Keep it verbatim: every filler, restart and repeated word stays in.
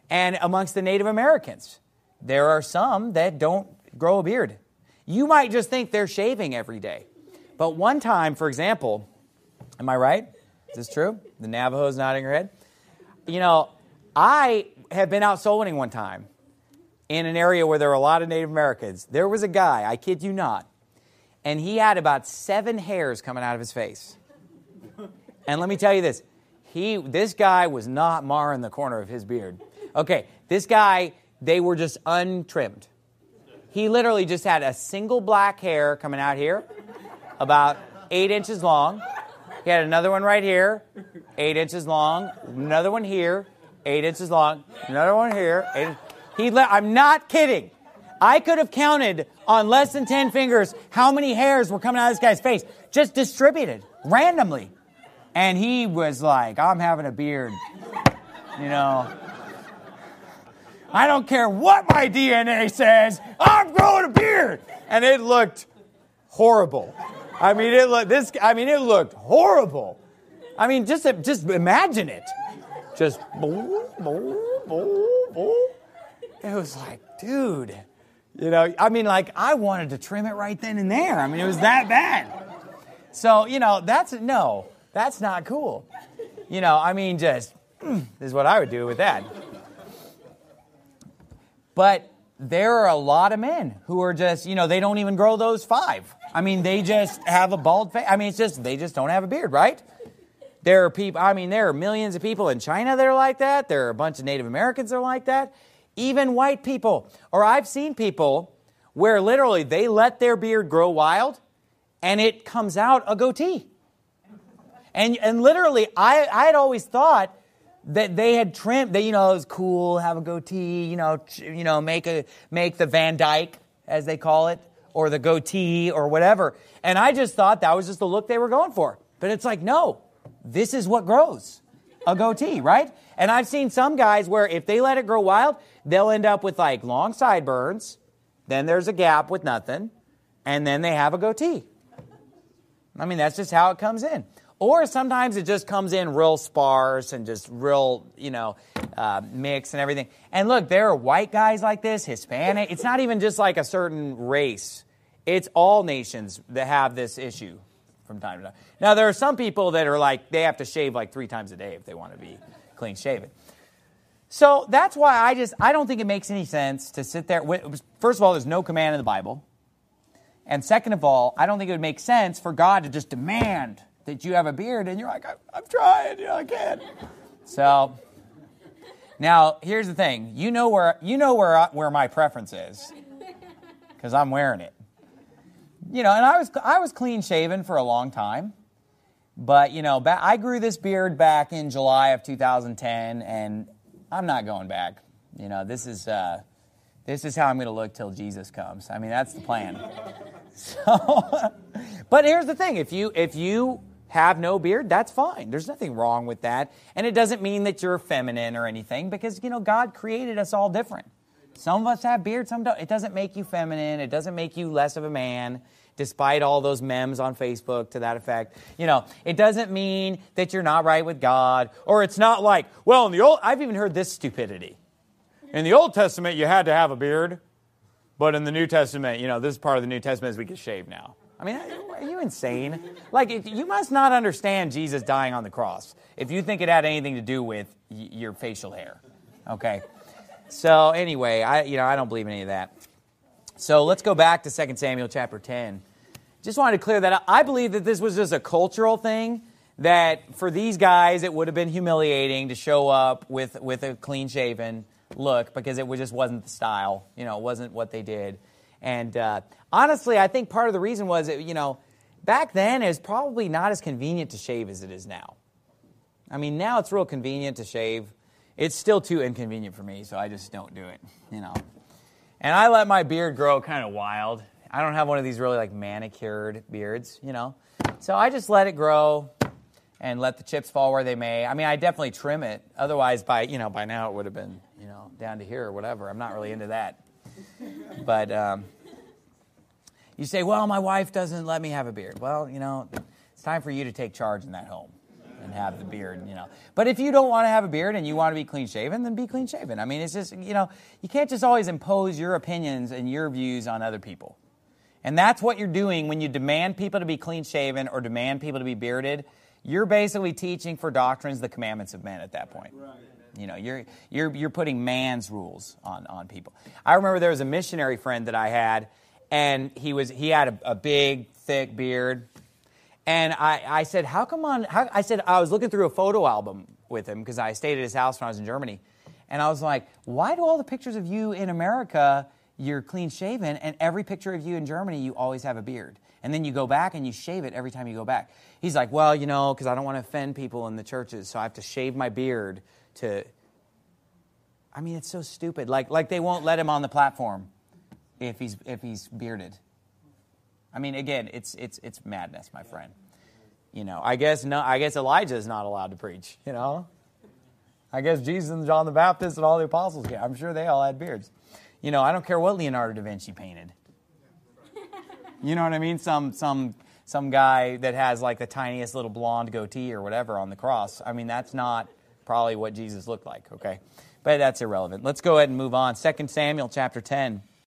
And amongst the Native Americans, there are some that don't grow a beard. You might just think they're shaving every day. But one time, for example, am I right? Is this true? The Navajo's nodding her head. You know, I have been out soul winning one time in an area where there were a lot of Native Americans. There was a guy, I kid you not, and he had about seven hairs coming out of his face. And let me tell you this, he, this guy was not marring the corner of his beard. Okay, this guy, they were just untrimmed. He literally just had a single black hair coming out here, about eight inches long. He had another one right here, eight inches long. Another one here, eight inches long. Another one here, eight. He le- I'm not kidding. I could have counted on less than ten fingers how many hairs were coming out of this guy's face, just distributed randomly. And he was like, I'm having a beard, you know. I don't care what my D N A says, I'm growing a beard. And it looked horrible. I mean, it looked this. I mean, it looked horrible. I mean, just just imagine it. Just boo, boo, boo, boo. It was like, dude, you know. I mean, like I wanted to trim it right then and there. I mean, it was that bad. So, you know, that's no, that's not cool. You know, I mean, just this is what I would do with that. But there are a lot of men who are just, you know, they don't even grow those five. I mean, they just have a bald face. I mean, it's just, they just don't have a beard, right? There are people, I mean, there are millions of people in China that are like that. There are a bunch of Native Americans that are like that. Even white people. Or I've seen people where literally they let their beard grow wild and it comes out a goatee. And and literally, I I had always thought that they had trimmed, that, you know, it was cool, have a goatee, you know, ch- you know, make a make the Van Dyke, as they call it, or the goatee, or whatever. And I just thought that was just the look they were going for. But it's like, no, this is what grows, a goatee, right? And I've seen some guys where if they let it grow wild, they'll end up with like long sideburns, then there's a gap with nothing, and then they have a goatee. I mean, that's just how it comes in. Or sometimes it just comes in real sparse and just real, you know, uh, mix and everything. And look, there are white guys like this, Hispanic. It's not even just like a certain race. It's all nations that have this issue from time to time. Now, there are some people that are like, they have to shave like three times a day if they want to be clean shaven. So that's why I just, I don't think it makes any sense to sit there. First of all, there's no command in the Bible. And second of all, I don't think it would make sense for God to just demand that you have a beard, and you're like, I'm, I'm trying, you know, I can't. So, now here's the thing: you know where you know where I, where my preference is, because I'm wearing it. You know, and I was I was clean shaven for a long time, but you know, back, I grew this beard back in July of two thousand ten, and I'm not going back. You know, this is uh, this is how I'm going to look till Jesus comes. I mean, that's the plan. So, but here's the thing: if you if you have no beard, that's fine. There's nothing wrong with that. And it doesn't mean that you're feminine or anything, because, you know, God created us all different. Some of us have beards, some don't. It doesn't make you feminine. It doesn't make you less of a man, despite all those memes on Facebook to that effect. You know, it doesn't mean that you're not right with God, or it's not like, well, in the old, I've even heard this stupidity. In the Old Testament, you had to have a beard, but in the New Testament, you know, this is part of the New Testament is we can shave now. I mean, are you insane? Like, you must not understand Jesus dying on the cross if you think it had anything to do with y- your facial hair. Okay? So, anyway, I you know, I don't believe any of that. So, let's go back to Second Samuel chapter ten. Just wanted to clear that up. I believe that this was just a cultural thing, that for these guys, it would have been humiliating to show up with, with a clean-shaven look, because it just wasn't the style. You know, it wasn't what they did. And uh, honestly, I think part of the reason was, that, you know, back then it was probably not as convenient to shave as it is now. I mean, now it's real convenient to shave. It's still too inconvenient for me, so I just don't do it, you know. And I let my beard grow kind of wild. I don't have one of these really like manicured beards, you know. So I just let it grow and let the chips fall where they may. I mean, I definitely trim it. Otherwise, by, you know, by now it would have been, you know, down to here or whatever. I'm not really into that. But um, you say, well, my wife doesn't let me have a beard. Well, you know, it's time for you to take charge in that home. and have the beard, you know. But if you don't want to have a beard and you want to be clean shaven, then be clean shaven. I mean, it's just, you know, you can't just always impose your opinions and your views on other people. And that's what you're doing when you demand people to be clean shaven or demand people to be bearded. You're basically teaching for doctrines the commandments of men at that point. Right. You know, you're you're you're putting man's rules on, on people. I remember there was a missionary friend that I had, and he was he had a, a big, thick beard. And I, I said, how come on, how, I said, I was looking through a photo album with him because I stayed at his house when I was in Germany. And I was like, why do all the pictures of you in America, you're clean shaven, and every picture of you in Germany, you always have a beard? And then you go back and you shave it every time you go back. He's like, well, you know, because I don't want to offend people in the churches, so I have to shave my beard to, I mean, it's so stupid. Like, like they won't let him on the platform if he's if he's bearded. I mean, again, it's it's it's madness, my friend. You know, I guess no. I guess Elijah is not allowed to preach. You know, I guess Jesus and John the Baptist and all the apostles. I'm sure they all had beards. You know, I don't care what Leonardo da Vinci painted. You know what I mean? Some some some guy that has like the tiniest little blonde goatee or whatever on the cross. I mean, that's not probably what Jesus looked like. Okay, but that's irrelevant. Let's go ahead and move on. Second Samuel chapter ten.